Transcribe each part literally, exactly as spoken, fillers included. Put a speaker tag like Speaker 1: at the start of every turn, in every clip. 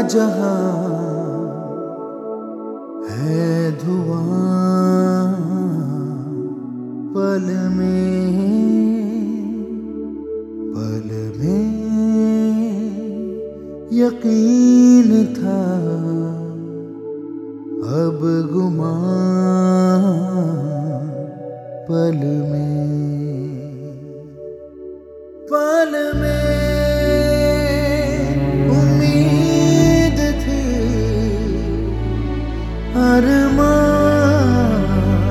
Speaker 1: जहां है धुआं पल में पल में यकीन था अब गुमां पल में पल में उम्मीद थी अरमान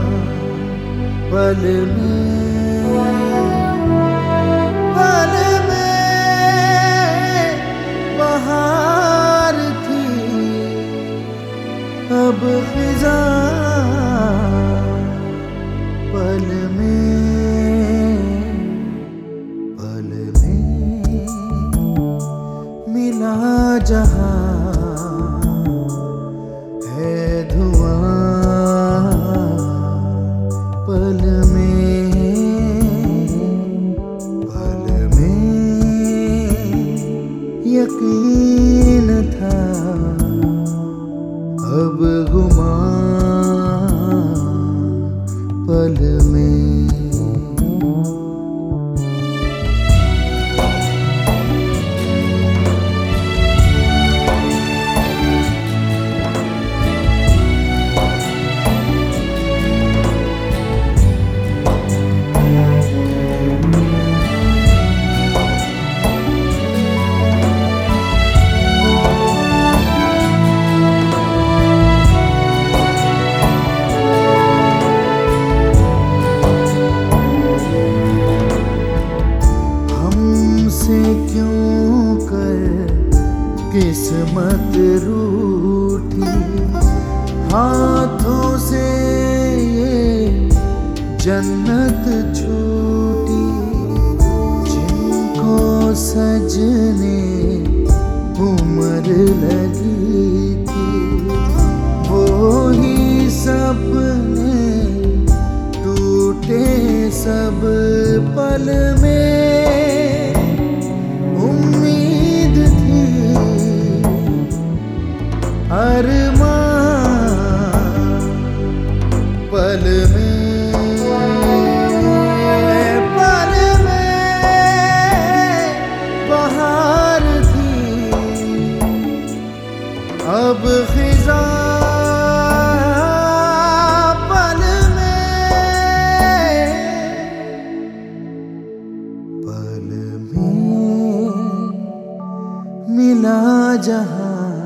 Speaker 1: पल में पल में बहार थी अब खिज़ां पल में पल में मिला जहां है धुआं पल में पल में यकीन था अब गुमां पल में क्यों कर किस्मत रूठी हाथों से ये जन्नत छूटी जिनको सजने उम्र लगी थी वो ही सपने टूटे सब पल में अरमान पल में पल में बहार थी अब खिज़ां पल में पल में मिला जहां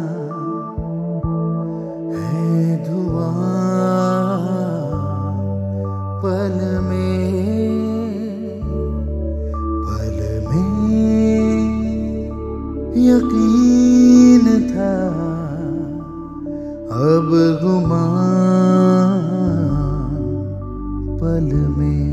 Speaker 1: पल में पल में यकीन था अब गुमां पल में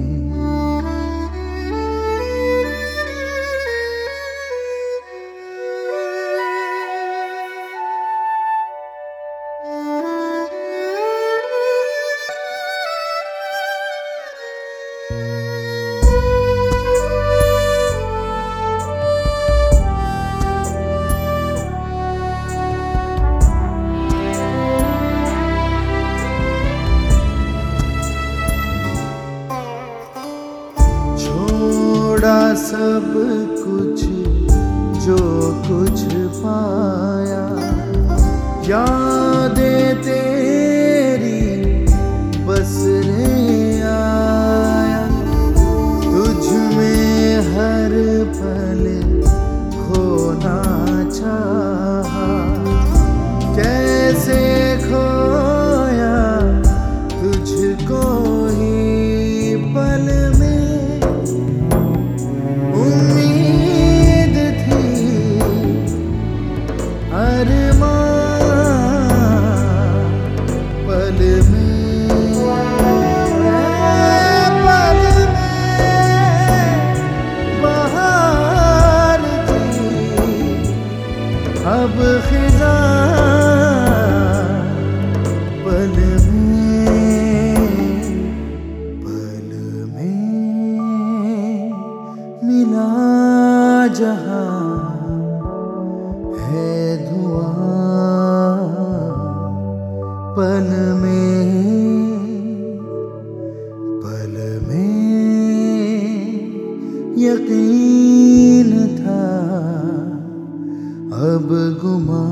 Speaker 1: छोड़ा सब कुछ जो कुछ पाया यादें तेरी बस रे आया तुझ में हर पल खोना चाहा कैसे खोया तुझको ही पल में पल में पल में बहार थी अब खिज़ां पल में पल में मिला जहां है धुआं पल में पल में यकीन था, अब गुमा